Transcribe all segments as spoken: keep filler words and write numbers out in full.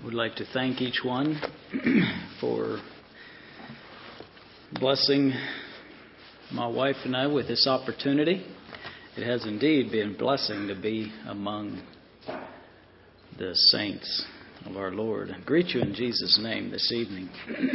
would like to thank each one for blessing my wife and I with this opportunity. It has indeed been a blessing to be among the saints of our Lord. I greet you in Jesus' name this evening.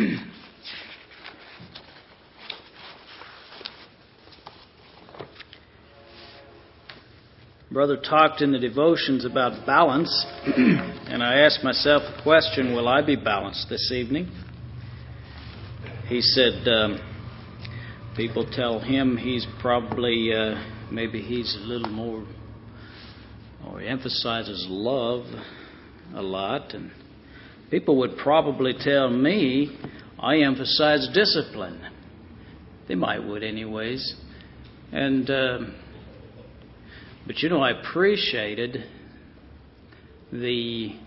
Brother talked in the devotions about balance, and I asked myself a question, will I be balanced this evening? He said um, people tell him he's probably, uh, maybe he's a little more, or he emphasizes love a lot, and people would probably tell me I emphasize discipline. They might would anyways. And uh, But you know, I appreciated the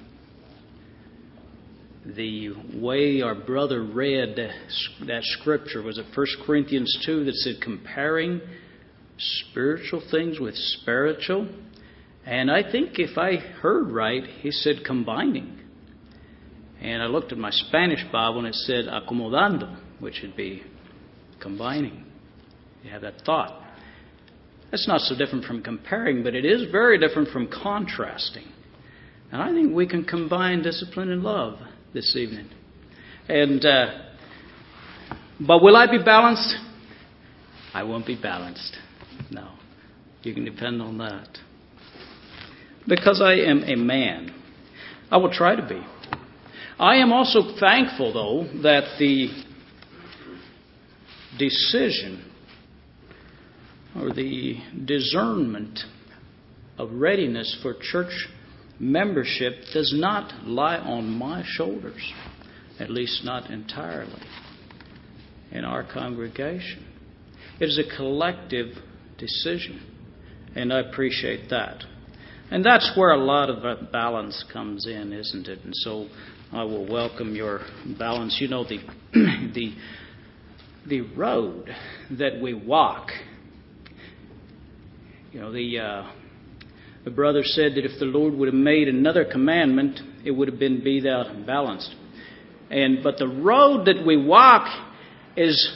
the way our brother read that scripture. Was it First Corinthians two that said comparing spiritual things with spiritual? And I think if I heard right, he said combining. And I looked at my Spanish Bible and it said acomodando, which would be combining. You have that thought. That's not so different from comparing, but it is very different from contrasting. And I think we can combine discipline and love this evening. And uh, but will I be balanced? I won't be balanced. No. You can depend on that. Because I am a man. I will try to be. I am also thankful, though, that the decision or the discernment of readiness for church membership does not lie on my shoulders, at least not entirely, in our congregation. It is a collective decision, and I appreciate that. And that's where a lot of that balance comes in, isn't it? And so I will welcome your balance. You know, the the the road that we walk. You know, the uh, the brother said that if the Lord would have made another commandment, it would have been be thou balanced. And but the road that we walk is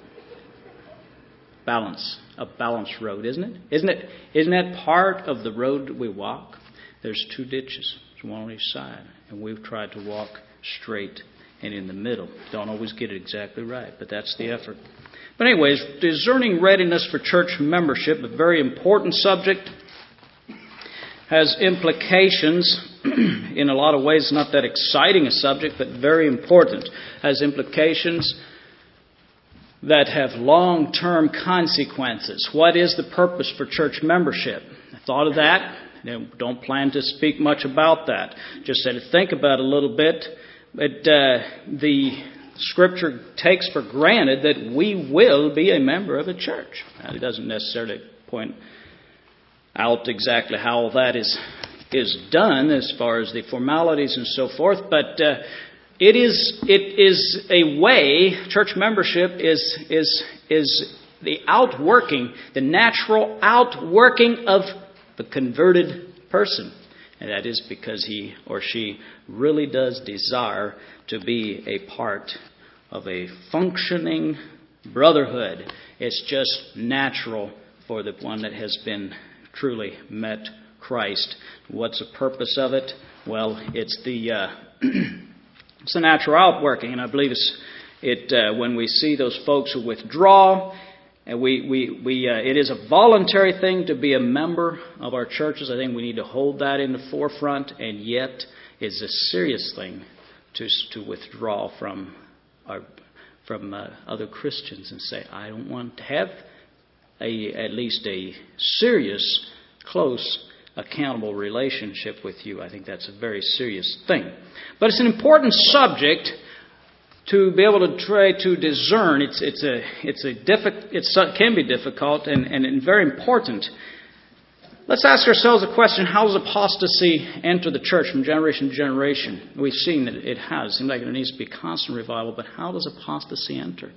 balance, a balanced road, isn't it? Isn't it? Isn't that part of the road that we walk? There's two ditches, there's one on each side, and we've tried to walk straight and in the middle. Don't always get it exactly right, but that's the effort. But anyways, discerning readiness for church membership, a very important subject, has implications in a lot of ways, not that exciting a subject, but very important, has implications that have long-term consequences. What is the purpose for church membership? I thought of that. Don't plan to speak much about that. Just said to think about it a little bit. But uh, the Scripture takes for granted that we will be a member of a church. Now, it doesn't necessarily point out exactly how that is is done as far as the formalities and so forth, but uh, it is it is a way. Church membership is is is the outworking, the natural outworking of the converted person. And that is because he or she really does desire to be a part of a functioning brotherhood. It's just natural for the one that has been truly met Christ. What's the purpose of it? Well, it's the uh, it's the natural outworking, and I believe it's it uh, when we see those folks who withdraw. And we, we, we uh, it is a voluntary thing to be a member of our churches. I think we need to hold that in the forefront. And yet, it's a serious thing to to withdraw from our from uh, other Christians and say, I don't want to have a at least a serious, close, accountable relationship with you. I think that's a very serious thing. But it's an important subject to be able to try to discern. It's it's a it's a diffi- it's, it can be difficult and, and, and very important. Let's ask ourselves a question: how does apostasy enter the church from generation to generation? We've seen that it has. It seems like there needs to be constant revival, but how does apostasy enter?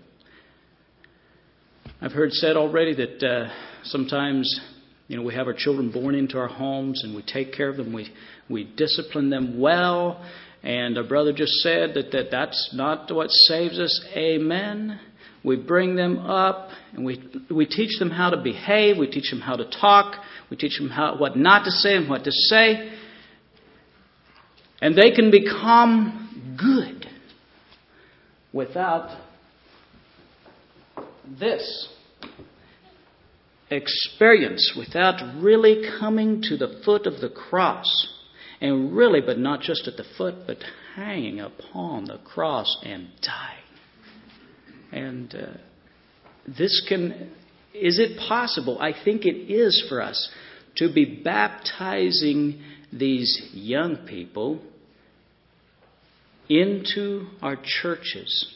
I've heard said already that uh, sometimes, you know, we have our children born into our homes and we take care of them. We we discipline them well. And our brother just said that, that that's not what saves us. Amen. We bring them up and we we teach them how to behave. We teach them how to talk. We teach them how what not to say and what to say. And they can become good without this experience, without really coming to the foot of the cross. And really, but not just at the foot, but hanging upon the cross and dying. And uh, this can, is it possible? I think it is for us to be baptizing these young people into our churches.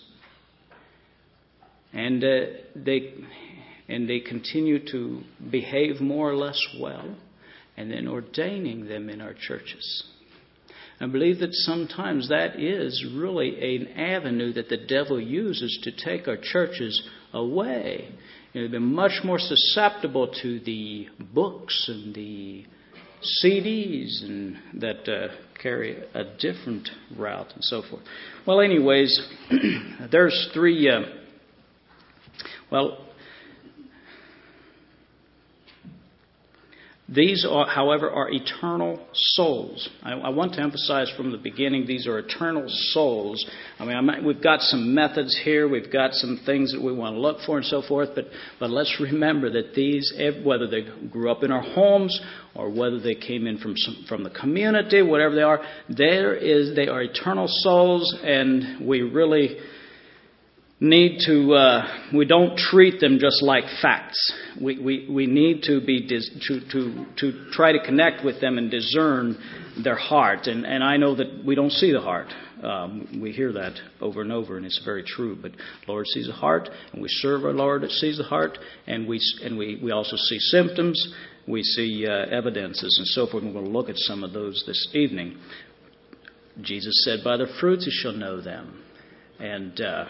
And uh, they and they continue to behave more or less well, and then ordaining them in our churches. I believe that sometimes that is really an avenue that the devil uses to take our churches away. You know, they've been much more susceptible to the books and the C Ds and that uh, carry a different route and so forth. Well, anyways, there's three. Uh, well. These, are, however, are eternal souls. I, I want to emphasize from the beginning, these are eternal souls. I mean, I might, we've got some methods here, we've got some things that we want to look for and so forth, but, but let's remember that these, whether they grew up in our homes or whether they came in from some, from the community, whatever they are, there is they are eternal souls, and we really need to, uh, we don't treat them just like facts. We we, we need to be dis, to, to to try to connect with them and discern their heart. And, and I know that we don't see the heart. Um, we hear that over and over, and it's very true. But the Lord sees the heart, and we serve our Lord that sees the heart, and we and we, we also see symptoms, we see uh, evidences, and so forth. And we're going to look at some of those this evening. Jesus said, "By their fruits you shall know them." And uh,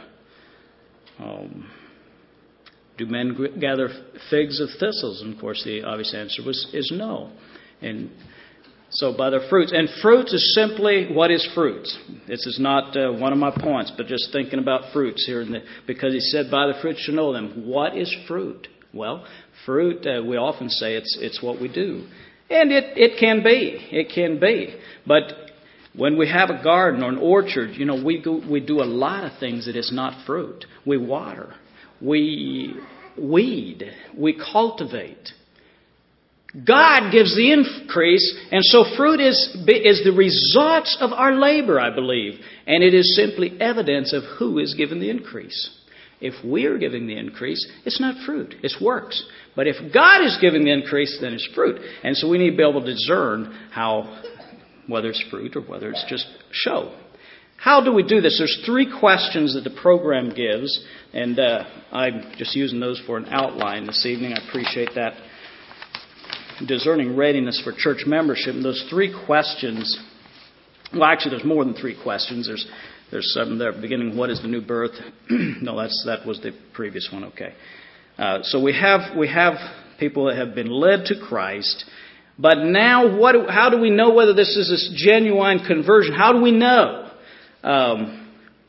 Um, do men gather figs of thistles? And of course, the obvious answer was is no. And so, by their fruits, and fruits is simply what is fruits. This is not uh, one of my points, but just thinking about fruits here. In the, because he said, "By the fruits you know them." What is fruit? Well, fruit. Uh, we often say it's it's what we do, and it it can be. It can be, but when we have a garden or an orchard, you know, we go, we do a lot of things that is not fruit. We water, we weed, we cultivate. God gives the increase, and so fruit is is the results of our labor, I believe, and it is simply evidence of who is giving the increase. If we are giving the increase, it's not fruit, it's works. But if God is giving the increase, then it's fruit. And so we need to be able to discern how, whether it's fruit or whether it's just show. How do we do this? There's three questions that the program gives, and uh, I'm just using those for an outline this evening. I appreciate that. Discerning readiness for church membership. And those three questions, well, actually, there's more than three questions. There's there's some there beginning. What is the new birth? no, that's that was the previous one. Okay. Uh, so we have we have people that have been led to Christ. But now, what? Do, how do we know whether this is a genuine conversion? How do we know? Um,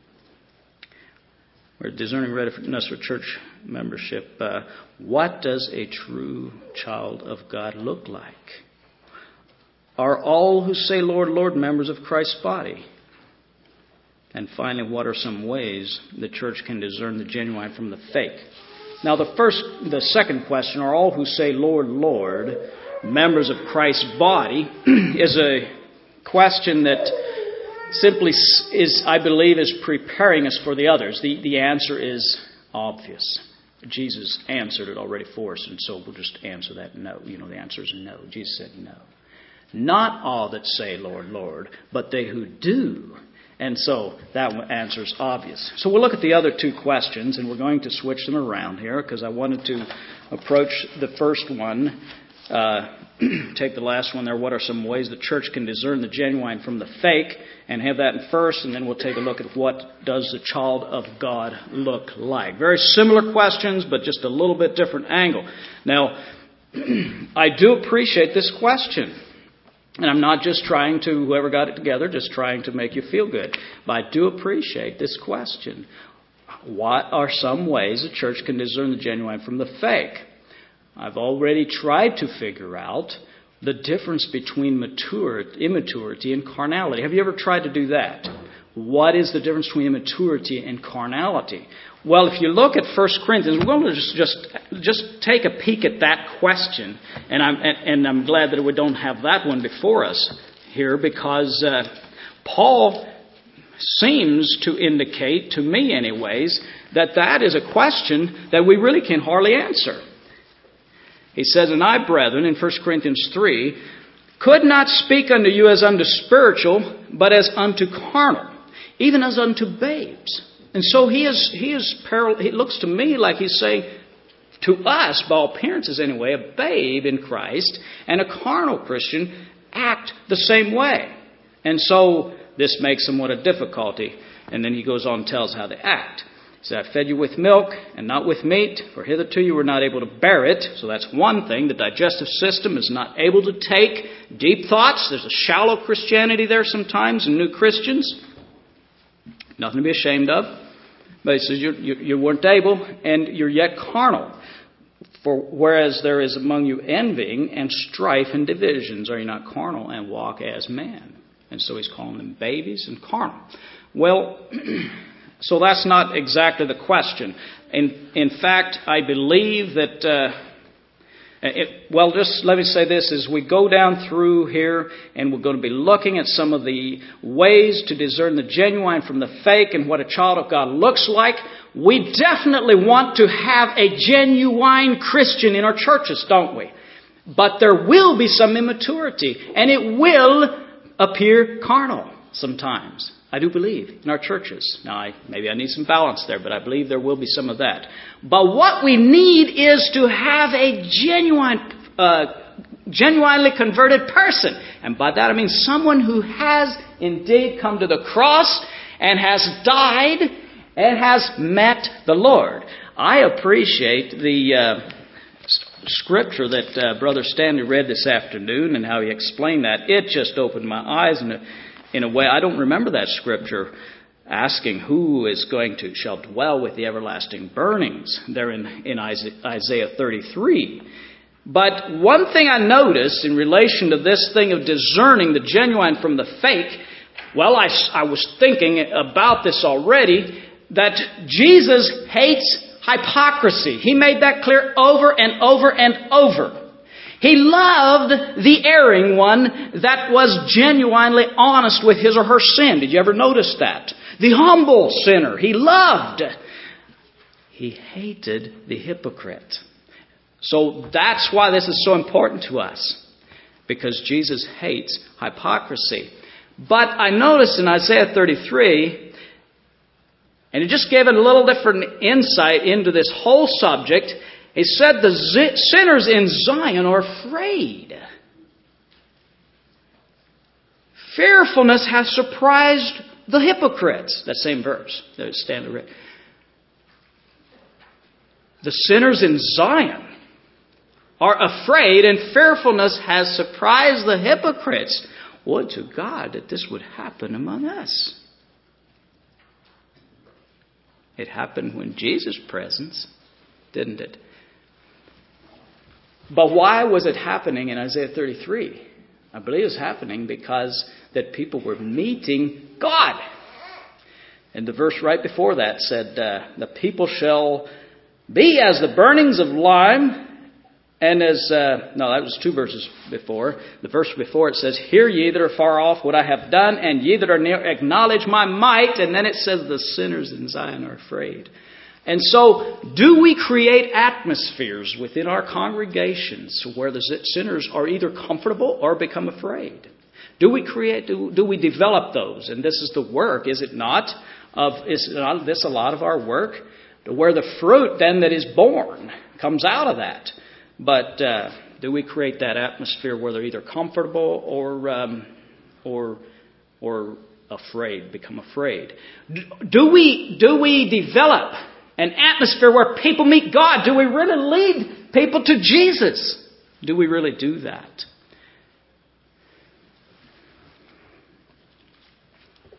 we're discerning readiness for church membership. Uh, what does a true child of God look like? Are all who say, "Lord, Lord," members of Christ's body? And finally, what are some ways the church can discern the genuine from the fake? Now, the first, the second question: are all who say, "Lord, Lord," members of Christ's body, is a question that simply is, I believe, is preparing us for the others. The, the answer is obvious. Jesus answered it already for us, and so we'll just answer that no. You know, the answer is no. Jesus said no. Not all that say, "Lord, Lord," but they who do. And so that answer is obvious. So we'll look at the other two questions, and we're going to switch them around here because I wanted to approach the first one. Uh, take the last one there. What are some ways the church can discern the genuine from the fake? And have that in first, and then we'll take a look at what does the child of God look like. Very similar questions, but just a little bit different angle. Now, I do appreciate this question. And I'm not just trying to, whoever got it together, just trying to make you feel good. But I do appreciate this question. What are some ways a church can discern the genuine from the fake? I've already tried to figure out the difference between maturity, immaturity and carnality. Have you ever tried to do that? What is the difference between immaturity and carnality? Well, if you look at First Corinthians, we're going to just just, just take a peek at that question. And I'm, and, and I'm glad that we don't have that one before us here, because uh, Paul seems to indicate, to me anyways, that that is a question that we really can hardly answer. He says, "And I, brethren," in First Corinthians three, "could not speak unto you as unto spiritual, but as unto carnal, even as unto babes." And so he is, he is, parallel, it looks to me like he's saying, to us, by all appearances anyway, a babe in Christ and a carnal Christian act the same way. And so this makes somewhat a difficulty. And then he goes on and tells how they act. He said, "I fed you with milk and not with meat, for hitherto you were not able to bear it." So that's one thing. The digestive system is not able to take deep thoughts. There's a shallow Christianity there sometimes in new Christians. Nothing to be ashamed of. But he says you, you, you weren't able, and you're yet carnal. For whereas there is among you envying and strife and divisions, are you not carnal and walk as men? And so he's calling them babies and carnal. Well, so that's not exactly the question. In, in fact, I believe that... Uh, It, well, just let me say this. As we go down through here, and we're going to be looking at some of the ways to discern the genuine from the fake and what a child of God looks like, we definitely want to have a genuine Christian in our churches, don't we? But there will be some immaturity, and it will appear carnal sometimes. I do believe in our churches. Now, I, maybe I need some balance there, but I believe there will be some of that. But what we need is to have a genuine, uh, genuinely converted person. And by that I mean someone who has indeed come to the cross and has died and has met the Lord. I appreciate the uh, scripture that uh, Brother Stanley read this afternoon and how he explained that. It just opened my eyes in a In a way, I don't remember that scripture asking who is going to, shall dwell with the everlasting burnings there in, in Isaiah thirty-three. But one thing I noticed in relation to this thing of discerning the genuine from the fake, well, I, I was thinking about this already, that Jesus hates hypocrisy. He made that clear over and over and over. He loved the erring one that was genuinely honest with his or her sin. Did you ever notice that? The humble sinner he loved. He hated the hypocrite. So that's why this is so important to us. Because Jesus hates hypocrisy. But I noticed in Isaiah thirty-three, and it just gave it a little different insight into this whole subject. He said the sinners in Zion are afraid. Fearfulness hath surprised the hypocrites. That same verse. That is standard read. The sinners in Zion are afraid, and fearfulness has surprised the hypocrites. Would to God that this would happen among us. It happened when Jesus' presence, didn't it? But why was it happening in Isaiah thirty-three? I believe it was happening because that people were meeting God. And the verse right before that said, uh, the people shall be as the burnings of lime, and as, uh, no, that was two verses before. The verse before it says, hear ye that are far off what I have done, and ye that are near acknowledge my might. And then it says, the sinners in Zion are afraid. And so, do we create atmospheres within our congregations where the sinners are either comfortable or become afraid? Do we create, do, do we develop those? And this is the work, is it not? Of is not this a lot of our work? To where the fruit then that is born comes out of that. But uh, do we create that atmosphere where they're either comfortable or um, or or afraid, become afraid? Do we do we develop an atmosphere where people meet God? Do we really lead people to Jesus? Do we really do that?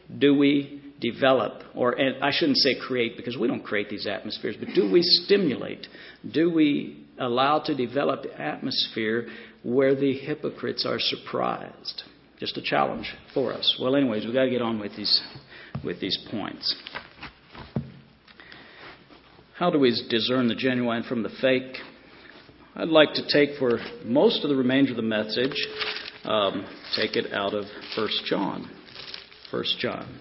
do we develop, or and I shouldn't say create because we don't create these atmospheres, but do we stimulate, do we allow to develop atmosphere where the hypocrites are surprised? Just a challenge for us. Well, anyways, we've got to get on with these with these points. How do we discern the genuine from the fake? I'd like to take for most of the remainder of the message, um, take it out of First John. First John.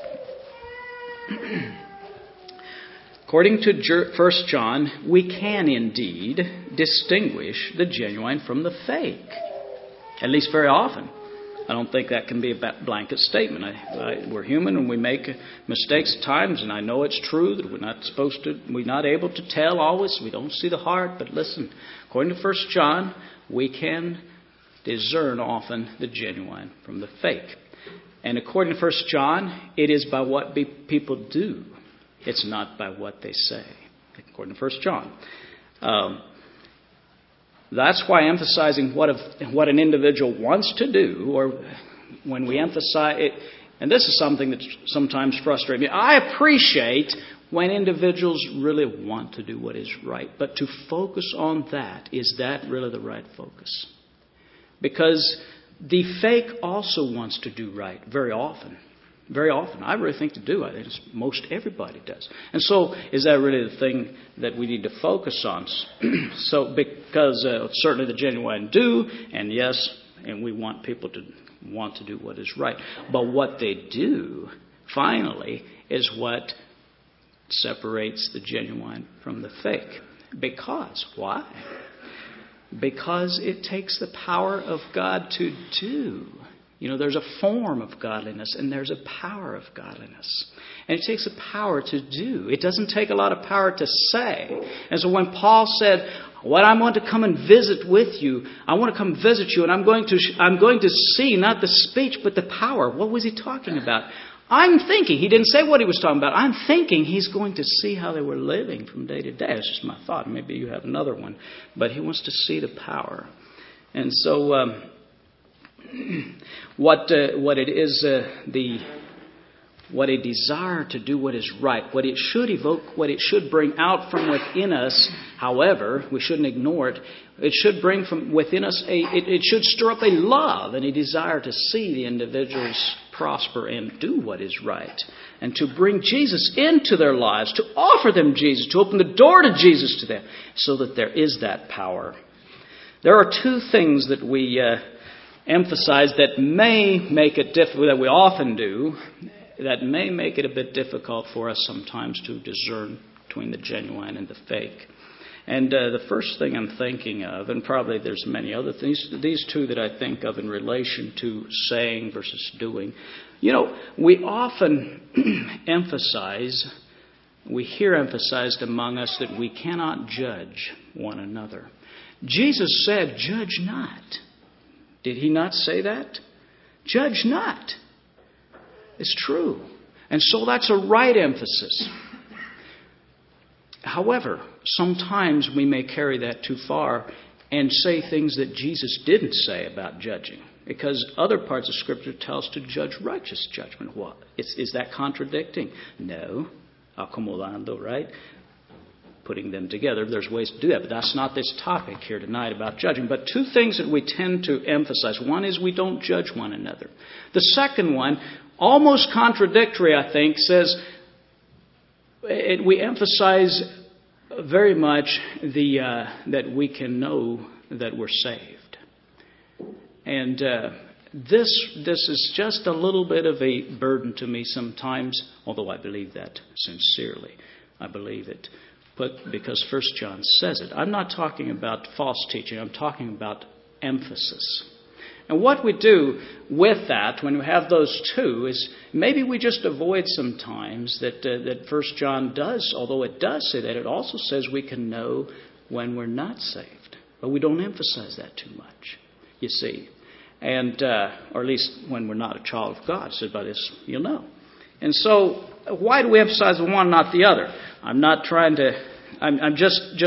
According to First John, we can indeed distinguish the genuine from the fake. At least very often. I don't think that can be a blanket statement. I, I, we're human and we make mistakes at times, and I know it's true that we're not supposed to, we're not able to tell always. We don't see the heart, but listen, according to First John, we can discern often the genuine from the fake. And according to First John, it is by what be, people do. It's not by what they say. According to First John. Um, That's why emphasizing what, if, what an individual wants to do, or when we emphasize it, and this is something that sometimes frustrates me. I appreciate when individuals really want to do what is right, but to focus on that, is that really the right focus? Because the fake also wants to do right very often. Very often. I really think to do it. It's, most everybody does. And so, is that really the thing that we need to focus on? So, because uh, certainly the genuine do, and yes, and we want people to want to do what is right. But what they do, finally, is what separates the genuine from the fake. Because, why? Because it takes the power of God to do. You know, there's a form of godliness and there's a power of godliness. And it takes a power to do. It doesn't take a lot of power to say. And so when Paul said, "What I want to come and visit with you, I want to come visit you, and I'm going to I'm going to see not the speech but the power." What was he talking about? I'm thinking, he didn't say what he was talking about. I'm thinking he's going to see how they were living from day to day. It's just my thought. Maybe you have another one. But he wants to see the power. And so Um, What uh, what it is, uh, the what a desire to do what is right, what it should evoke, what it should bring out from within us. However, we shouldn't ignore it. It should bring from within us a. It, it should stir up a love and a desire to see the individuals prosper and do what is right, and to bring Jesus into their lives, to offer them Jesus, to open the door to Jesus to them, so that there is that power. There are two things that we. Uh, emphasize that may make it difficult, that we often do, that may make it a bit difficult for us sometimes to discern between the genuine and the fake. And uh, the first thing I'm thinking of, and probably there's many other things, these two that I think of in relation to saying versus doing. You know, we often emphasize, we hear emphasized among us that we cannot judge one another. Jesus said, "Judge not." Did he not say that? Judge not. It's true. And so that's a right emphasis. However, sometimes we may carry that too far and say things that Jesus didn't say about judging. Because other parts of Scripture tell us to judge righteous judgment. What? Is, is that contradicting? No. Acomodando, right? Putting them together. There's ways to do that, but that's not this topic here tonight about judging. But two things that we tend to emphasize. One is we don't judge one another. The second one, almost contradictory, I think, says it, we emphasize very much the uh, that we can know that we're saved. And uh, this this is just a little bit of a burden to me sometimes, although I believe that sincerely. I believe it. But because First John says it. I'm not talking about false teaching. I'm talking about emphasis. And what we do with that, when we have those two, is maybe we just avoid sometimes that uh, that First John does, although it does say that, it also says we can know when we're not saved. But we don't emphasize that too much, you see. And, uh, or at least when we're not a child of God. So by this, you'll know. And so, why do we emphasize the one, not the other? I'm not trying to, I'm, I'm just, just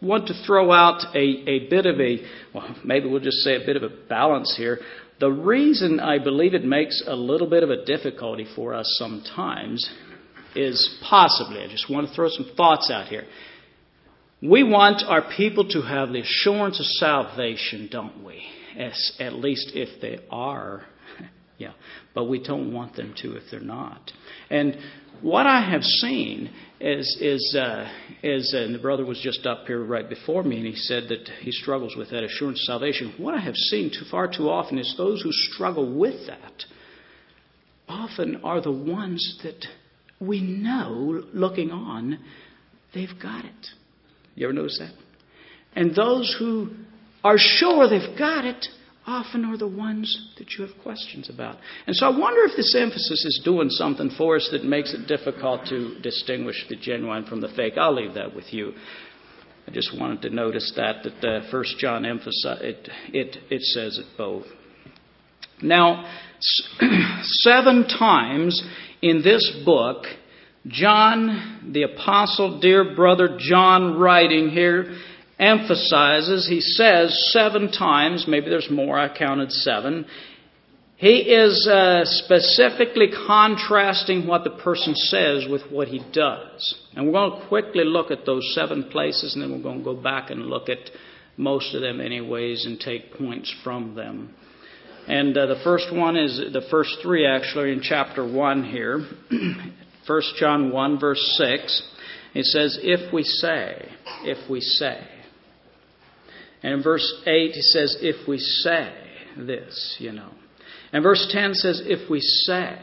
want to throw out a, a bit of a, well, maybe we'll just say a bit of a balance here. The reason I believe it makes a little bit of a difficulty for us sometimes is possibly, I just want to throw some thoughts out here. We want our people to have the assurance of salvation, don't we? As, at least if they are. Yeah. But we don't want them to if they're not. And what I have seen is, is, uh, is uh, and the brother was just up here right before me, and he said that he struggles with that assurance of salvation. What I have seen too far too often is those who struggle with that often are the ones that we know, looking on, they've got it. You ever notice that? And those who are sure they've got it often are the ones that you have questions about. And so I wonder if this emphasis is doing something for us that makes it difficult to distinguish the genuine from the fake. I'll leave that with you. I just wanted to notice that, that uh, First John emphasizes, it, it, it says it both. Now, seven times in this book, John, the apostle, dear brother John writing here, emphasizes, he says seven times, maybe there's more, I counted seven, he is uh, specifically contrasting what the person says with what he does. And we're going to quickly look at those seven places, and then we're going to go back and look at most of them anyways and take points from them. And uh, the first one is, the first three actually, in chapter one here. First John one, verse six. It says, if we say, if we say. And in verse eight, he says, if we say this, you know. And verse ten says, if we say.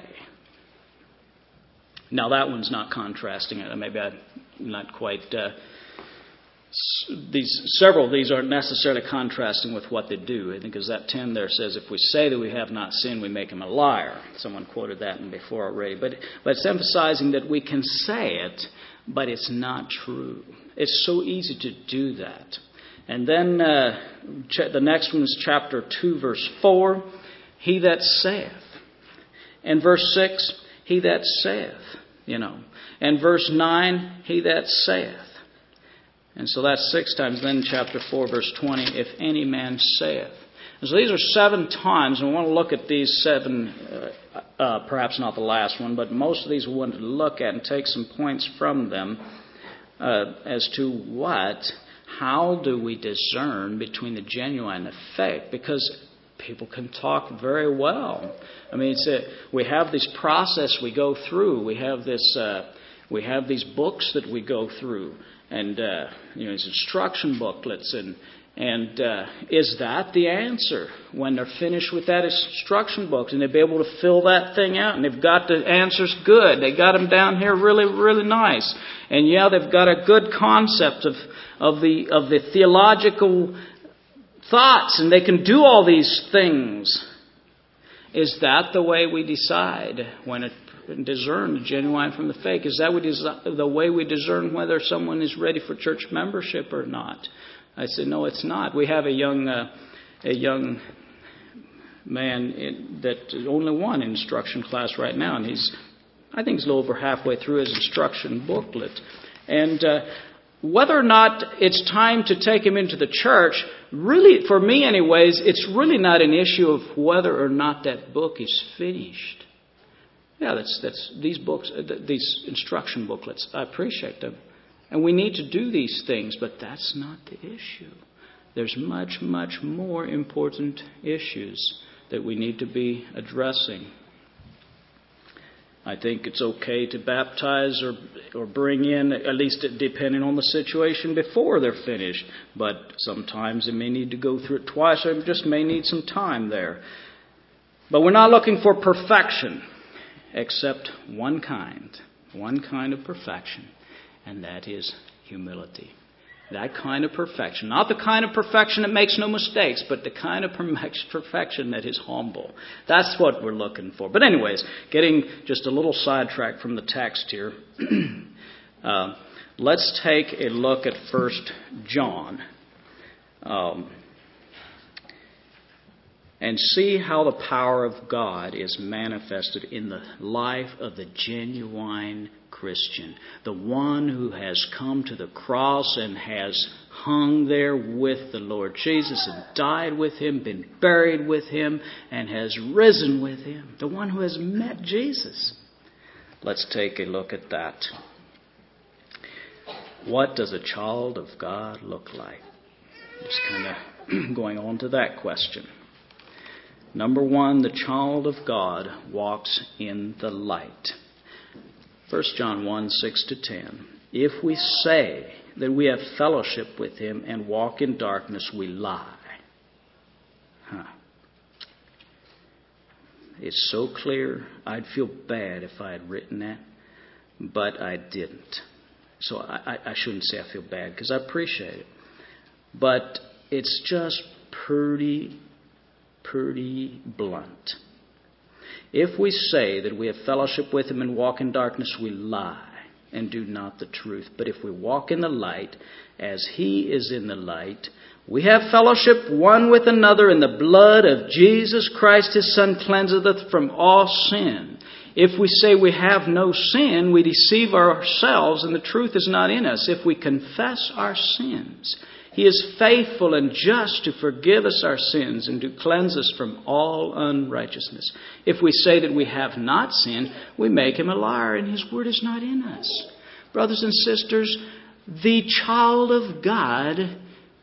Now that one's not contrasting it. Maybe I'm not quite... Uh, These several of these aren't necessarily contrasting with what they do. I think as that ten there says, if we say that we have not sinned, we make him a liar. Someone quoted that before already. But, but it's emphasizing that we can say it, but it's not true. It's so easy to do that. And then uh, ch- the next one is chapter two, verse four. He that saith. And verse six, he that saith. You know. And verse nine, he that saith. And so that's six times. Then chapter four, verse twenty, if any man saith. And so these are seven times, and we want to look at these seven, uh, uh, perhaps not the last one, but most of these we want to look at and take some points from them uh, as to what, how do we discern between the genuine and the fake? Because people can talk very well. I mean, it's a, we have this process we go through. We have this, uh, we have these books that we go through. And, uh, you know, these instruction booklets. And, and uh, is that the answer when they're finished with that instruction book? And they'll be able to fill that thing out. And they've got the answers good. They got them down here really, really nice. And, yeah, they've got a good concept of, of, the, of the theological thoughts. And they can do all these things. Is that the way we decide when it discern the genuine from the fake? Is that we desi- the way we discern whether someone is ready for church membership or not? I said, no, it's not. We have a young uh, a young man in, that only one instruction class right now, and he's I think he's a little over halfway through his instruction booklet. And uh, whether or not it's time to take him into the church, really, for me anyways, it's really not an issue of whether or not that book is finished. Yeah, that's that's these books, these instruction booklets. I appreciate them, and we need to do these things. But that's not the issue. There's much, much more important issues that we need to be addressing. I think it's okay to baptize or or bring in, at least depending on the situation, before they're finished. But sometimes they may need to go through it twice, or it just may need some time there. But we're not looking for perfection. Except one kind, one kind of perfection, and that is humility. That kind of perfection, not the kind of perfection that makes no mistakes, but the kind of perfection that is humble. That's what we're looking for. But anyways, getting just a little sidetracked from the text here, uh, let's take a look at First John. Um, And see how the power of God is manifested in the life of the genuine Christian, the one who has come to the cross and has hung there with the Lord Jesus and died with Him, been buried with Him, and has risen with Him. The one who has met Jesus. Let's take a look at that. What does a child of God look like? Just kind of going on to that question. Number one, the child of God walks in the light. First John one, six to ten. If we say that we have fellowship with Him and walk in darkness, we lie. Huh. It's so clear, I'd feel bad if I had written that, but I didn't. So I, I shouldn't say I feel bad, because I appreciate it. But it's just pretty, pretty blunt. If we say that we have fellowship with Him and walk in darkness, we lie and do not the truth. But if we walk in the light, as He is in the light, we have fellowship one with another, and the blood of Jesus Christ His Son cleanseth us from all sin. If we say we have no sin, we deceive ourselves, and the truth is not in us. If we confess our sins, He is faithful and just to forgive us our sins and to cleanse us from all unrighteousness. If we say that we have not sinned, we make Him a liar, and His word is not in us. Brothers and sisters, the child of God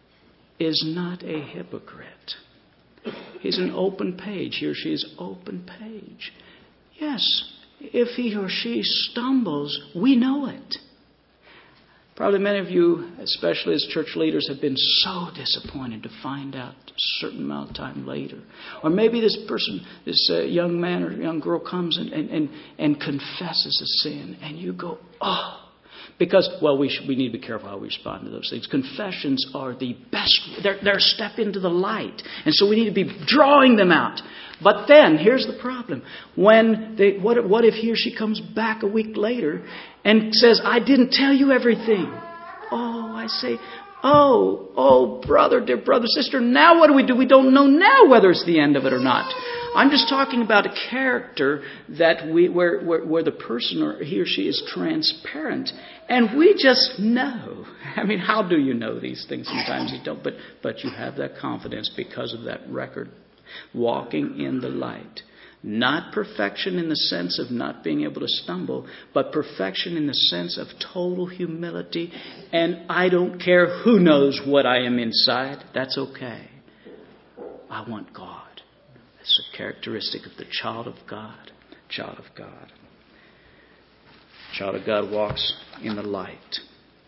is not a hypocrite. He's an open page. He or she is open page. Yes, if he or she stumbles, we know it. Probably many of you, especially as church leaders, have been so disappointed to find out a certain amount of time later. Or maybe this person, this uh, young man or young girl comes and, and, and, and confesses a sin. And you go, oh. Because, well, we should, we need to be careful how we respond to those things. Confessions are the best. They're, they're a step into the light. And so we need to be drawing them out. But then, here's the problem. When they, what, what if he or she comes back a week later and says, I didn't tell you everything? Oh, I say, oh, oh, brother, dear brother, sister, now what do we do? We don't know now whether it's the end of it or not. I'm just talking about a character that we, where, where, where the person or he or she is transparent. And we just know. I mean, how do you know these things? Sometimes you don't. But, but you have that confidence because of that record. Walking in the light. Not perfection in the sense of not being able to stumble, but perfection in the sense of total humility. And I don't care who knows what I am inside. That's okay. I want God. It's a characteristic of the child of God. Child of God. Child of God walks in the light.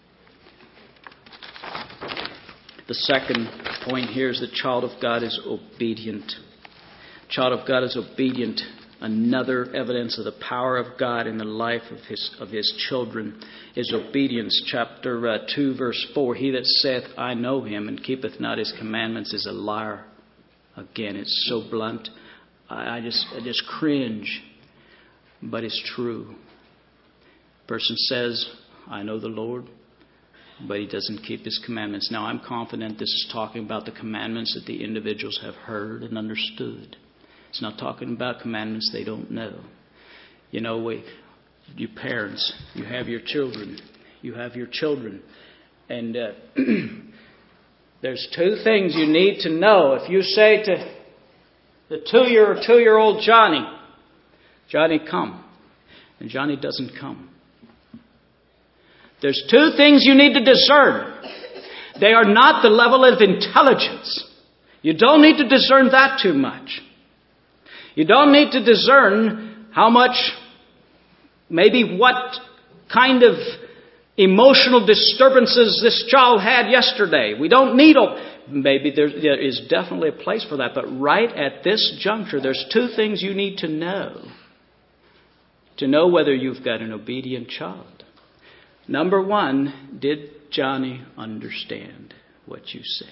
The second point here is the child of God is obedient. Child of God is obedient. Another evidence of the power of God in the life of His of His children is obedience. Chapter uh, two, verse four. He that saith, I know Him, and keepeth not His commandments is a liar. Again, it's so blunt. I, I just I just cringe. But it's true. Person says, I know the Lord, but he doesn't keep His commandments. Now, I'm confident this is talking about the commandments that the individuals have heard and understood. It's not talking about commandments they don't know. You know, we, you parents, you have your children. You have your children. And uh, there's two things you need to know. If you say to the two-year or two-year-old Johnny, Johnny, come. And Johnny doesn't come. There's two things you need to discern. They are not the level of intelligence. You don't need to discern that too much. You don't need to discern how much, maybe what kind of emotional disturbances this child had yesterday. We don't need all. Maybe there, there is definitely a place for that. But right at this juncture, there's two things you need to know. To know whether you've got an obedient child. Number one, did Johnny understand what you said?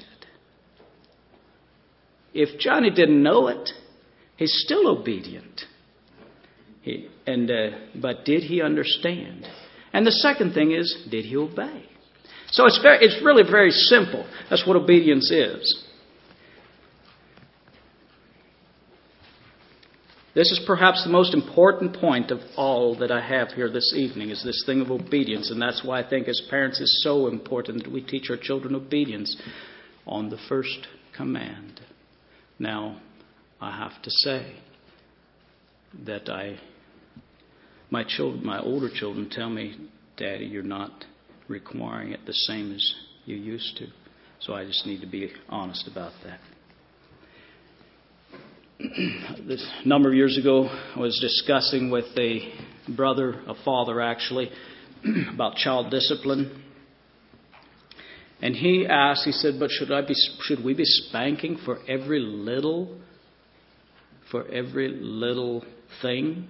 If Johnny didn't know it, he's still obedient. He, and uh, but did he understand? And the second thing is, did he obey? So it's very, it's really very simple. That's what obedience is. This is perhaps the most important point of all that I have here this evening, is this thing of obedience. And that's why I think as parents it's so important that we teach our children obedience on the first command. Now, I have to say that I, my children, my older children tell me, Daddy, you're not requiring it the same as you used to. So I just need to be honest about that. This number of years ago, I was discussing with a brother, a father actually, about child discipline. And he asked, he said, but should I be, should we be spanking for every little, for every little thing?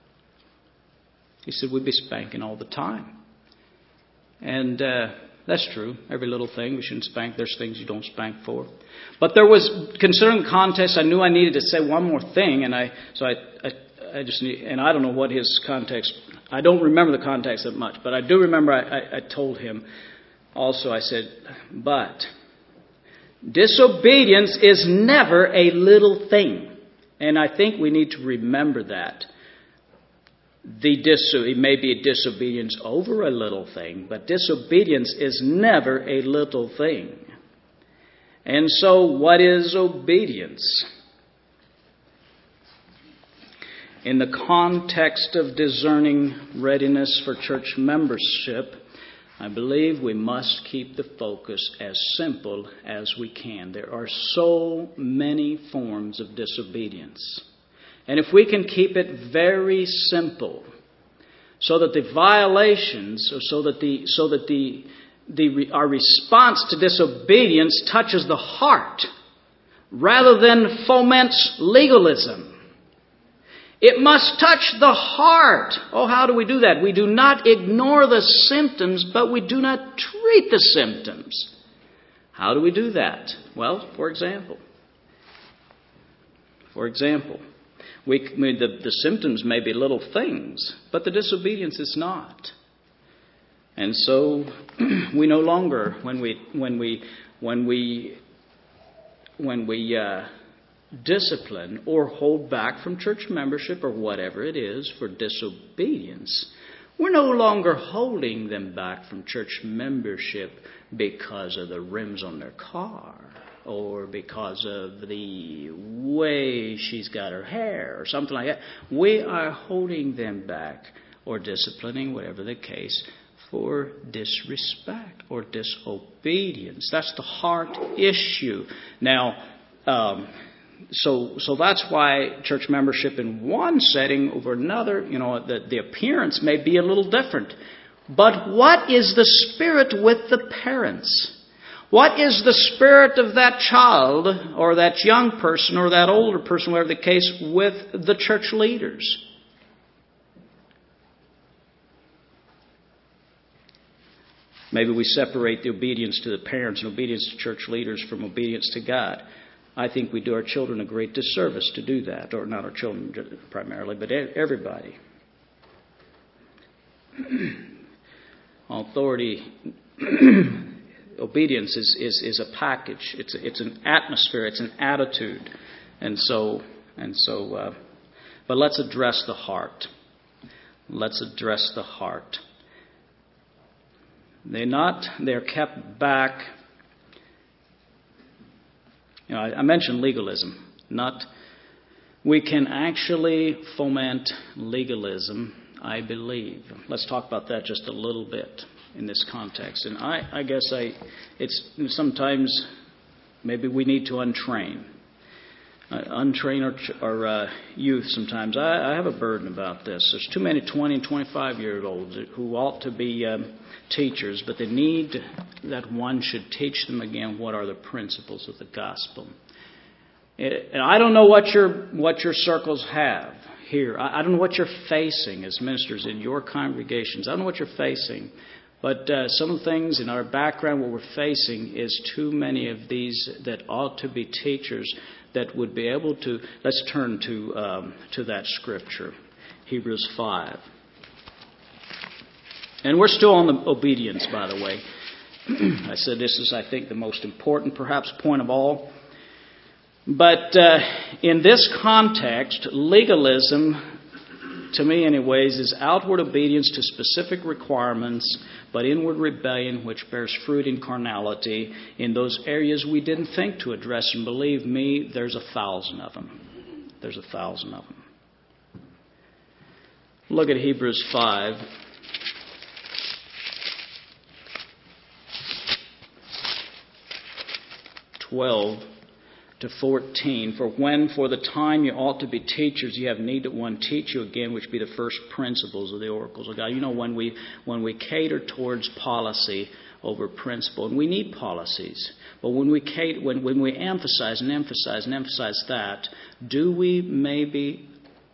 He said, we'd be spanking all the time. And uh, that's true. Every little thing we shouldn't spank. There's things you don't spank for. But there was, concerning the context, I knew I needed to say one more thing, and I so I I, I just need, and I don't know what his context. I don't remember the context that much, but I do remember I, I, I told him. Also, I said, but disobedience is never a little thing, and I think we need to remember that. The dis- it may be a disobedience over a little thing, but disobedience is never a little thing. And so, what is obedience? In the context of discerning readiness for church membership, I believe we must keep the focus as simple as we can. There are so many forms of disobedience. And if we can keep it very simple, so that the violations, or so that the so that the the our response to disobedience touches the heart, rather than foments legalism. It must touch the heart. Oh, how do we do that? We do not ignore the symptoms, but we do not treat the symptoms. How do we do that? Well, for example, for example. We, I mean, the, the symptoms may be little things, but the disobedience is not. And so we no longer, when we when we when we when we uh, discipline or hold back from church membership or whatever it is for disobedience, we're no longer holding them back from church membership because of the rims on their car, or because of the way she's got her hair, or something like that. We are holding them back, or disciplining, whatever the case, for disrespect or disobedience. That's the heart issue. Now, um, so so that's why church membership in one setting over another, you know, the, the appearance may be a little different. But what is the spirit with the parents? What is the spirit of that child or that young person or that older person, whatever the case, with the church leaders? Maybe we separate the obedience to the parents and obedience to church leaders from obedience to God. I think we do our children a great disservice to do that, or not our children primarily, but everybody. Authority... Obedience is, is, is a package. It's a, it's an atmosphere. It's an attitude, and so and so. Uh, but let's address the heart. Let's address the heart. They're not. They're kept back. You know, I, I mentioned legalism. Not. We can actually foment legalism, I believe. Let's talk about that just a little bit in this context. And I, I guess I, it's sometimes maybe we need to untrain. Uh, untrain our, our uh, youth sometimes. I, I have a burden about this. There's too many twenty and twenty-five-year-olds who ought to be um, teachers, but they need that one should teach them again what are the principles of the gospel. It, and I don't know what your what your circles have here. I, I don't know what you're facing as ministers in your congregations. I don't know what you're facing. But uh, some of the things in our background, what we're facing is too many of these that ought to be teachers that would be able to. Let's turn to um, to that scripture, Hebrews five. And we're still on the obedience, by the way. I said this is, I think, the most important, perhaps, point of all. But uh, in this context, legalism, to me anyways, is outward obedience to specific requirements, but inward rebellion which bears fruit in carnality in those areas we didn't think to address. And believe me, there's a thousand of them. There's a thousand of them. Look at Hebrews five. twelve to fourteen. For when for the time you ought to be teachers, you have need that one teach you again, which be the first principles of the oracles of God. You know, when we when we cater towards policy over principle, and we need policies, but when we cater, when when we emphasize and emphasize and emphasize that, do we maybe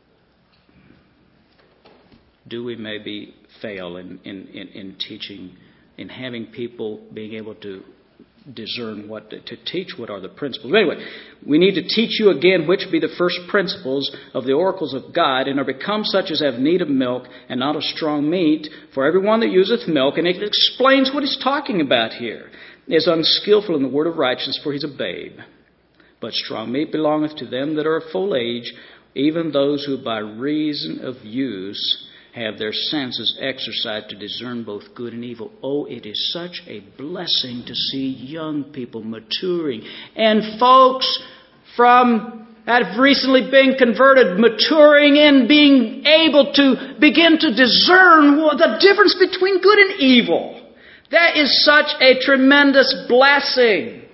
do we maybe fail in in, in, in teaching, in having people being able to discern what to, to teach what are the principles. But anyway, we need to teach you again which be the first principles of the oracles of God, and are become such as have need of milk and not of strong meat. For everyone that useth milk, and it explains what he's talking about here, is unskillful in the word of righteousness, for he's a babe. But strong meat belongeth to them that are of full age, even those who by reason of use have their senses exercised to discern both good and evil. Oh, it is such a blessing to see young people maturing. And folks from that have recently been converted, maturing and being able to begin to discern the difference between good and evil. That is such a tremendous blessing.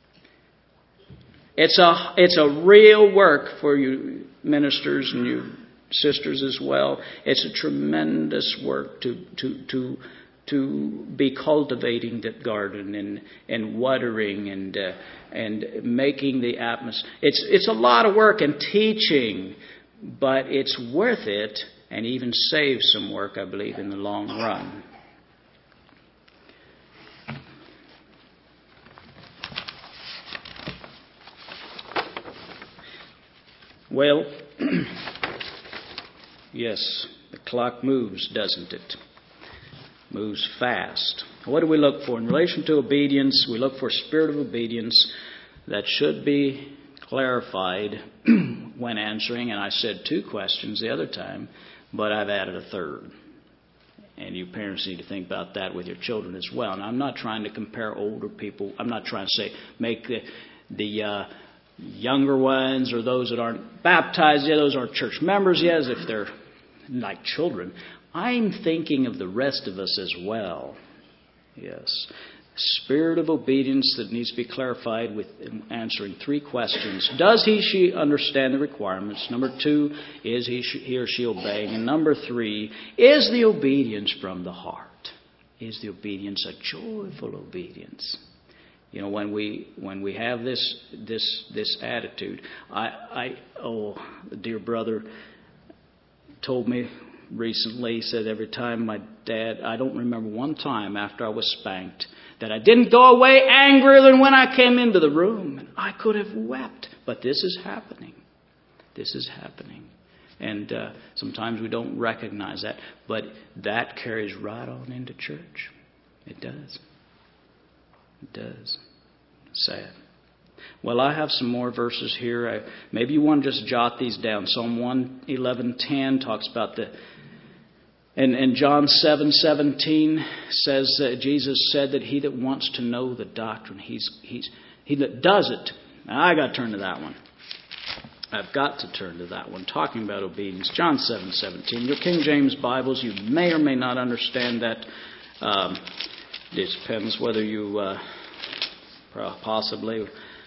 It's a, it's a real work for you ministers and you sisters as well. It's a tremendous work to to to to be cultivating that garden and and watering and uh, and making the atmosphere. It's it's a lot of work and teaching, but it's worth it, and even saves some work, I believe, in the long run. Well. Yes, the clock moves, doesn't it? Moves fast. What do we look for? In relation to obedience, we look for a spirit of obedience that should be clarified when answering. And I said two questions the other time, but I've added a third. And you parents need to think about that with your children as well. And I'm not trying to compare older people. I'm not trying to say make the, the uh, younger ones or those that aren't baptized yet, those aren't church members yet, as if they're like children. I'm thinking of the rest of us as well. Yes. Spirit of obedience that needs to be clarified with answering three questions. Does he, she understand the requirements? Number two, is he, he or she obeying? And number three, is the obedience from the heart? Is the obedience a joyful obedience? You know, when we when we have this this this attitude, I I oh, the dear brother told me recently, he said every time my dad, I don't remember one time after I was spanked that I didn't go away angrier than when I came into the room. And I could have wept, but this is happening. This is happening. And uh, sometimes we don't recognize that, but that carries right on into church. It does. It does. Sad. Well, I have some more verses here. I, maybe you want to just jot these down. Psalm one eleven ten talks about the... And, and John seven seventeen says that Jesus said that he that wants to know the doctrine, he's he's he that does it. Now, I got to turn to that one. I've got to turn to that one. Talking about obedience. John seven seventeen. Your King James Bibles, you may or may not understand that. Um, it depends whether you... Uh, possibly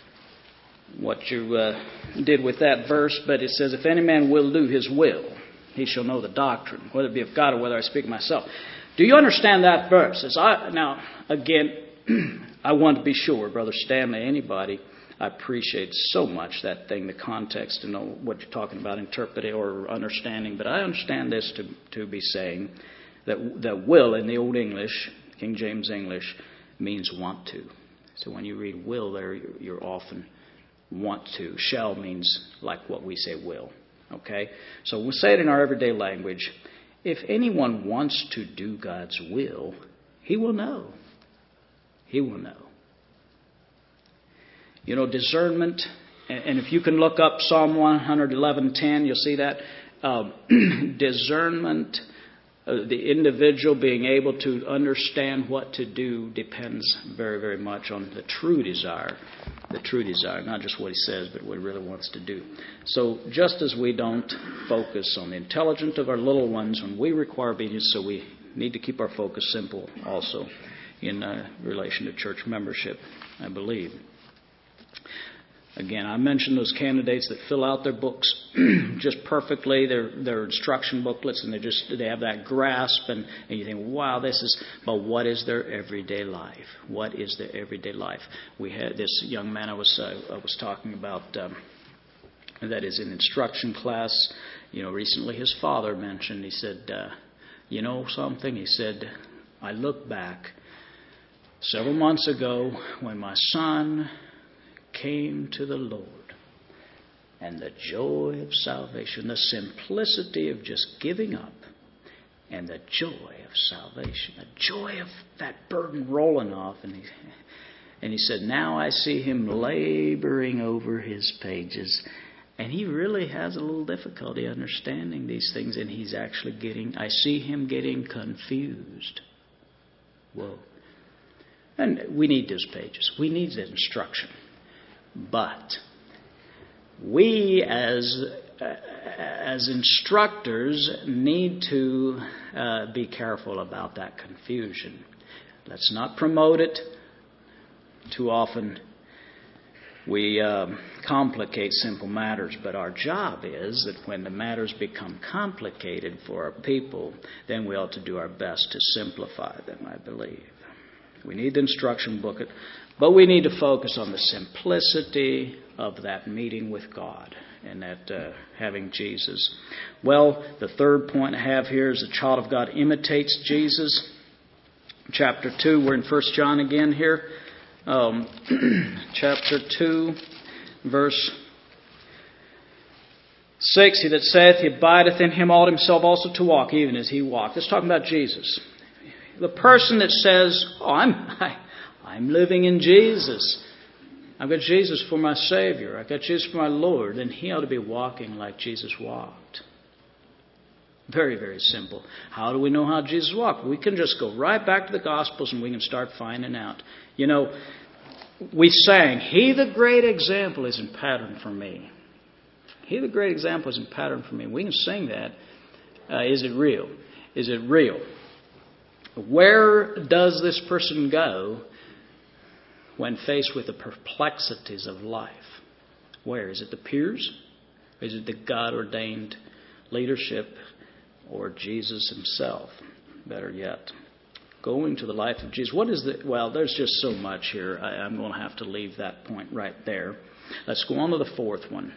what you uh, did with that verse, but it says, if any man will do his will, he shall know the doctrine, whether it be of God or whether I speak myself. Do you understand that verse? As I, now, again, I want to be sure, Brother Stanley, anybody, I appreciate so much that thing, the context, to know what you're talking about, interpreting or understanding, but I understand this to, to be saying that, that will in the Old English, King James English, means want to. So when you read will there, you're often want to. Shall means like what we say will. Okay? So we'll say it in our everyday language. If anyone wants to do God's will, he will know. He will know. You know, discernment and if you can look up Psalm one eleven ten, you'll see that. Um, discernment, uh, the individual being able to understand what to do depends very, very much on the true desire. The true desire, not just what he says, but what he really wants to do. So just as we don't focus on the intelligence of our little ones when we require obedience, so we need to keep our focus simple also in uh, relation to church membership, I believe. Again, I mentioned those candidates that fill out their books just perfectly, their their instruction booklets, and they just they have that grasp, and, and you think, wow, this is. But what is their everyday life? What is their everyday life? We had this young man I was uh, I was talking about um, that is in instruction class. You know, recently his father mentioned. He said, uh, you know something? He said, I look back several months ago when my son came to the Lord, and the joy of salvation, the simplicity of just giving up, and the joy of salvation, the joy of that burden rolling off. And he, and he said, now I see him laboring over his pages, and he really has a little difficulty understanding these things, and he's actually getting, I see him getting confused. Whoa. And we need those pages. We need that instruction. But we as uh, as instructors need to uh, be careful about that confusion. Let's not promote it. Too often we uh, complicate simple matters, but our job is that when the matters become complicated for our people, then we ought to do our best to simplify them, I believe. We need the instruction booklet, but we need to focus on the simplicity of that meeting with God and that uh, having Jesus. Well, the third point I have here is the child of God imitates Jesus. Chapter two, we're in First John again here. Um, chapter two, verse six, he that saith he abideth in him ought himself also to walk, even as he walked. Let's talk about Jesus. The person that says, oh, I'm I, I'm living in Jesus. I've got Jesus for my Savior. I've got Jesus for my Lord. Then he ought to be walking like Jesus walked. Very, very simple. How do we know how Jesus walked? We can just go right back to the Gospels and we can start finding out. You know, we sang, He the great example is in pattern for me. He the great example is in pattern for me. We can sing that. Uh, is it real? Is it real? Where does this person go when faced with the perplexities of life? Where? Is it the peers? Is it the God-ordained leadership? Or Jesus himself? Better yet, going to the life of Jesus. What is the... Well, there's just so much here. I, I'm going to have to leave that point right there. Let's go on to the fourth one.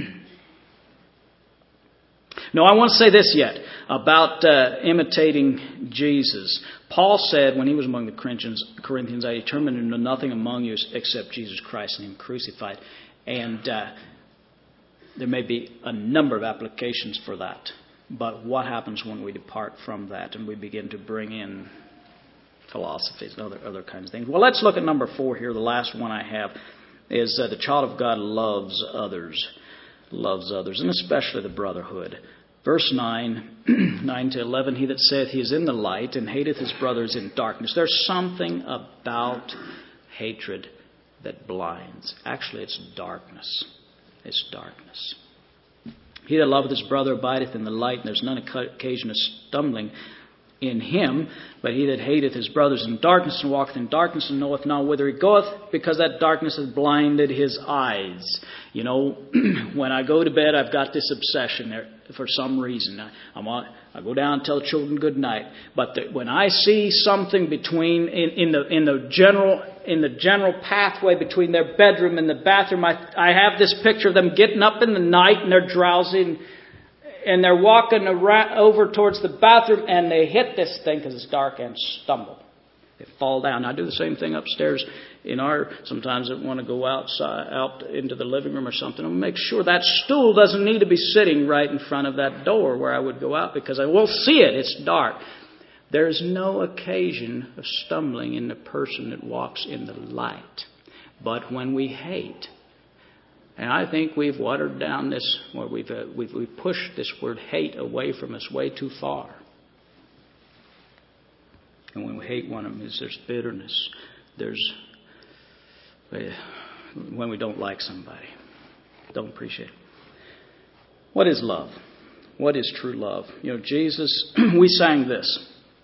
No, I want to say this yet about uh, imitating Jesus. Paul said when he was among the Corinthians, Corinthians, I determined to know nothing among you except Jesus Christ and Him crucified. And uh, there may be a number of applications for that. But what happens when we depart from that and we begin to bring in philosophies and other, other kinds of things? Well, let's look at number four here. The last one I have is uh, the child of God loves others. Loves others, and especially the brotherhood. Verse nine, nine to eleven, he that saith he is in the light and hateth his brother is in darkness. There's something about hatred that blinds. Actually, it's darkness. It's darkness. He that loveth his brother abideth in the light, and there's none occasion of stumbling in him. But he that hateth his brother is in darkness, and walketh in darkness, and knoweth not whither he goeth, because that darkness has blinded his eyes. You know, when I go to bed, I've got this obsession there for some reason. I, I'm on, I go down and tell children good night. But the, when I see something between in, in the in the general in the general pathway between their bedroom and the bathroom, I, I have this picture of them getting up in the night and they're drowsy and, and they're walking around, over towards the bathroom and they hit this thing because it's dark and stumble. They fall down. I do the same thing upstairs in our, sometimes I want to go outside, out into the living room or something and make sure that stool doesn't need to be sitting right in front of that door where I would go out because I won't see it. It's dark. There's no occasion of stumbling in the person that walks in the light. But when we hate, And I think we've watered down this, or we've, uh, we've, we've pushed this word hate away from us way too far. And when we hate one of them, there's bitterness. There's when we don't like somebody, don't appreciate it. What is love? What is true love? You know, Jesus, we sang this.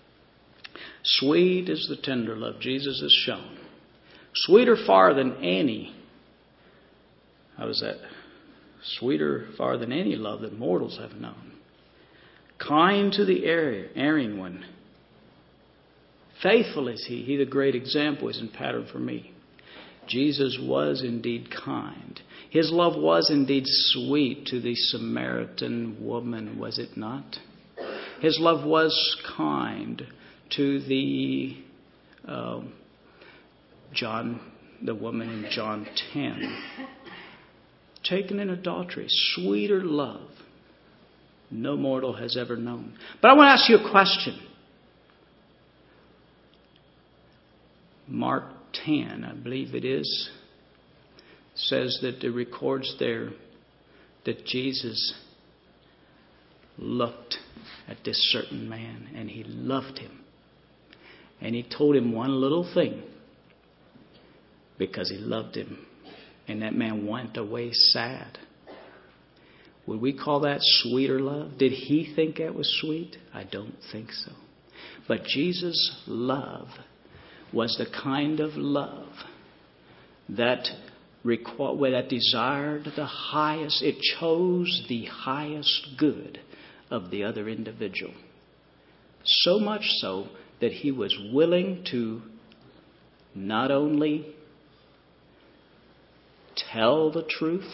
Sweet is the tender love Jesus has shown. Sweeter far than any. How was that? Sweeter far than any love that mortals have known. Kind to the erring one. Faithful is he. He the great example is and pattern for me. Jesus was indeed kind. His love was indeed sweet to the Samaritan woman, was it not? His love was kind to the um, John, the woman in John ten. Taken in adultery, sweeter love no mortal has ever known. But I want to ask you a question. Mark ten, I believe it is, says that it records there that Jesus looked at this certain man and he loved him. And he told him one little thing because he loved him. And that man went away sad. Would we call that sweeter love? Did he think that was sweet? I don't think so. But Jesus' love was the kind of love that requ- that desired the highest. It chose the highest good of the other individual. So much so that he was willing to not only tell the truth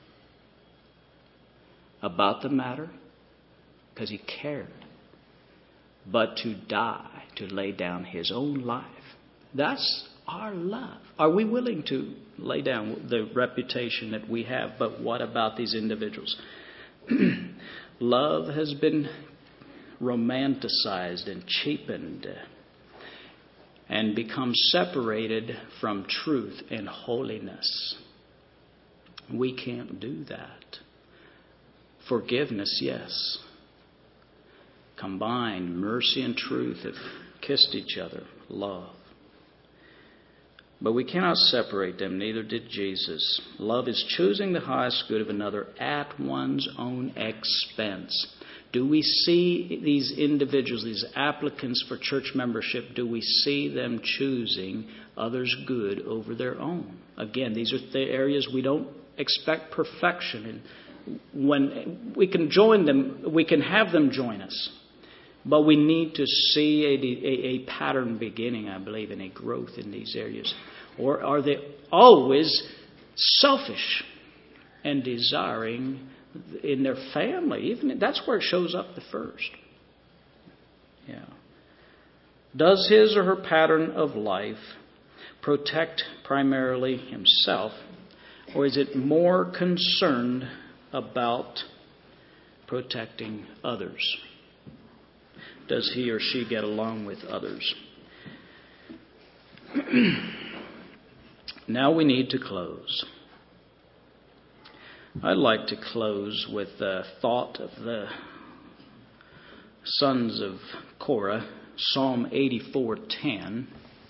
about the matter, because he cared, but to die, to lay down his own life. That's our love. Are we willing to lay down the reputation that we have? But what about these individuals? Love has been romanticized and cheapened and become separated from truth and holiness. We can't do that. Forgiveness, yes. Combined, mercy and truth have kissed each other. Love. But we cannot separate them, neither did Jesus. Love is choosing the highest good of another at one's own expense. Do we see these individuals, these applicants for church membership, do we see them choosing others' good over their own? Again, these are the areas we don't expect perfection in. When we can join them, we can have them join us. But we need to see a, a, a pattern beginning, I believe, and a growth in these areas. Or are they always selfish and desiring in their family? Even that's where it shows up the first. Yeah. Does his or her pattern of life protect primarily himself, or is it more concerned about protecting others? Does he or she get along with others? Now we need to close. I'd like to close with a thought of the sons of Korah, Psalm eighty-four ten.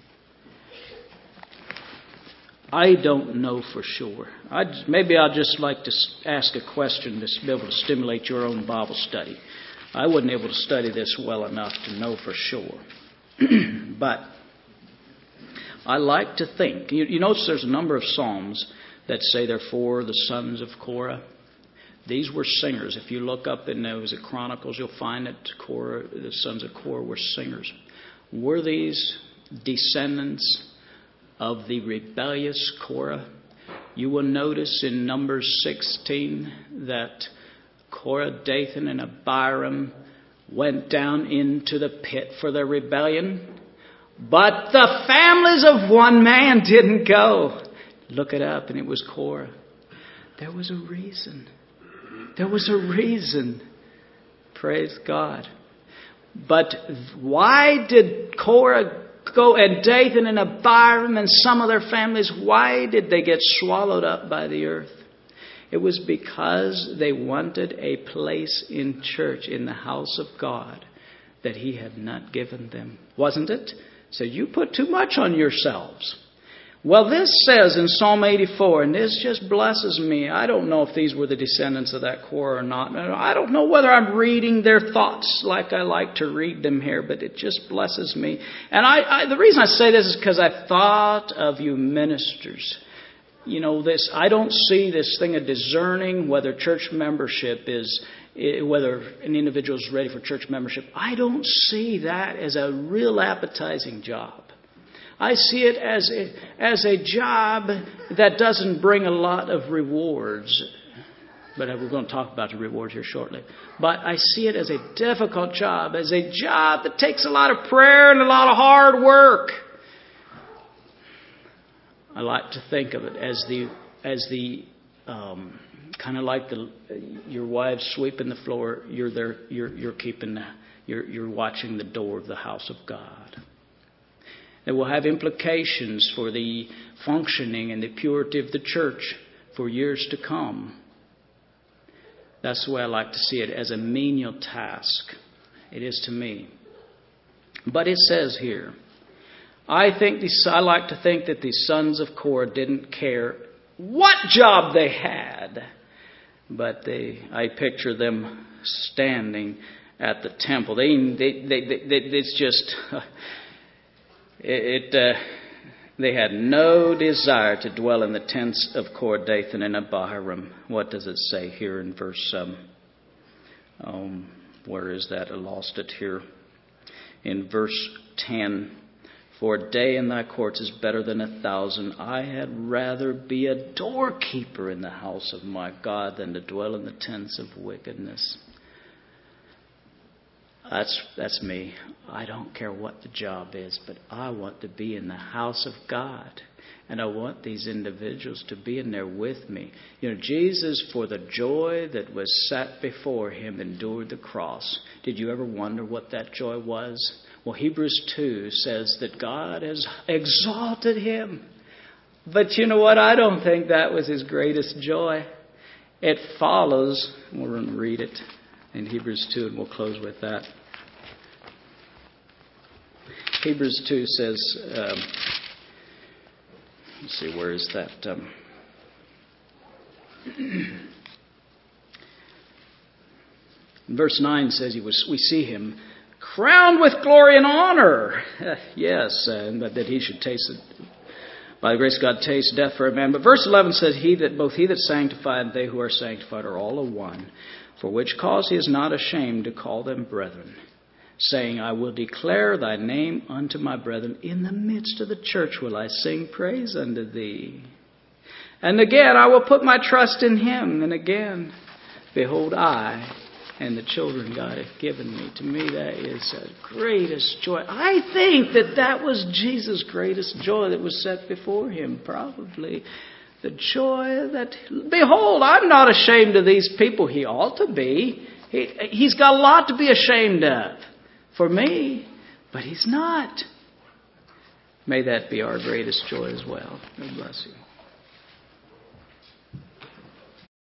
I don't know for sure. I'd, maybe I'd just like to ask a question to be able to stimulate your own Bible study. I wasn't able to study this well enough to know for sure. But I like to think. You, you notice there's a number of psalms that say they're for the sons of Korah. These were singers. If you look up in those Chronicles, you'll find that Korah, the sons of Korah were singers. Were these descendants of the rebellious Korah? You will notice in Numbers sixteen that Korah, Dathan, and Abiram went down into the pit for their rebellion. But the families of one man didn't go. Look it up, and it was Korah. There was a reason. There was a reason. Praise God. But why did Korah go, and Dathan and Abiram and some of their families, why did they get swallowed up by the earth? It was because they wanted a place in church, in the house of God, that He had not given them. Wasn't it? So you put too much on yourselves. Well, this says in Psalm eighty-four, and this just blesses me. I don't know if these were the descendants of that Korah or not. I don't know whether I'm reading their thoughts like I like to read them here, but it just blesses me. And I, I the reason I say this is because I thought of you ministers. You know, this, I don't see this thing of discerning whether church membership is, whether an individual is ready for church membership. I don't see that as a real appetizing job. I see it as a, as a job that doesn't bring a lot of rewards. But we're going to talk about the rewards here shortly. But I see it as a difficult job, as a job that takes a lot of prayer and a lot of hard work. I like to think of it as the as the um, kind of like the your wives sweeping the floor. You're there. You're you're keeping. You're you're watching the door of the house of God. It will have implications for the functioning and the purity of the church for years to come. That's the way I like to see it, as a menial task. It is to me. But it says here, I think these, I like to think that the sons of Korah didn't care what job they had, but they, I picture them standing at the temple. They, they, they, they, they it's just. It, it uh, they had no desire to dwell in the tents of Korah, Dathan, and Abiram. What does it say here in verse? Um, um, where is that? I lost it here. In verse ten, for a day in thy courts is better than a thousand. I had rather be a doorkeeper in the house of my God than to dwell in the tents of wickedness. That's that's me. I don't care what the job is, but I want to be in the house of God. And I want these individuals to be in there with me. You know, Jesus, for the joy that was set before Him, endured the cross. Did you ever wonder what that joy was? Well, Hebrews two says that God has exalted Him. But you know what? I don't think that was His greatest joy. It follows, we're going to read it in Hebrews two, and we'll close with that. Hebrews two says, um, let's see, where is that? Um, verse nine says, he was, we see Him crowned with glory and honor. Yes, and that He should taste it. By the grace of God, taste death for a man. But verse eleven says, He that both He that sanctified and they who are sanctified are all of one, for which cause He is not ashamed to call them brethren, saying, I will declare thy name unto my brethren. In the midst of the church will I sing praise unto thee. And again, I will put my trust in Him. And again, behold, I and the children God hath given me. To me, that is the greatest joy. I think that that was Jesus' greatest joy that was set before Him, probably. The joy that, behold, I'm not ashamed of these people. He ought to be. He, he's got a lot to be ashamed of for me, but He's not. May that be our greatest joy as well. God bless you.